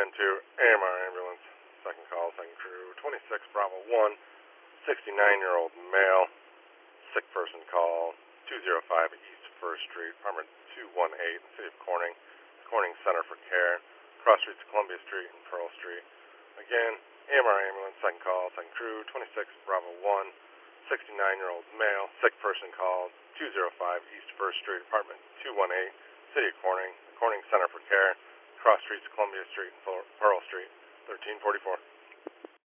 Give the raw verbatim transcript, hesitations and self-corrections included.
one two, A M R ambulance. Second call, second crew. twenty-six Bravo one, sixty-nine-year-old male. Sick person call. two oh five East First Street, apartment two one eight, City of Corning. Corning Center for Care. Cross streets Columbia Street and Pearl Street. Again, A M R ambulance. Second call, second crew. twenty-six Bravo one, sixty-nine-year-old male. Sick person call. two oh five East First Street, apartment two one eight, City of Corning. Corning Center for Care. Cross streets Columbia Street and Pearl Street. thirteen forty-four.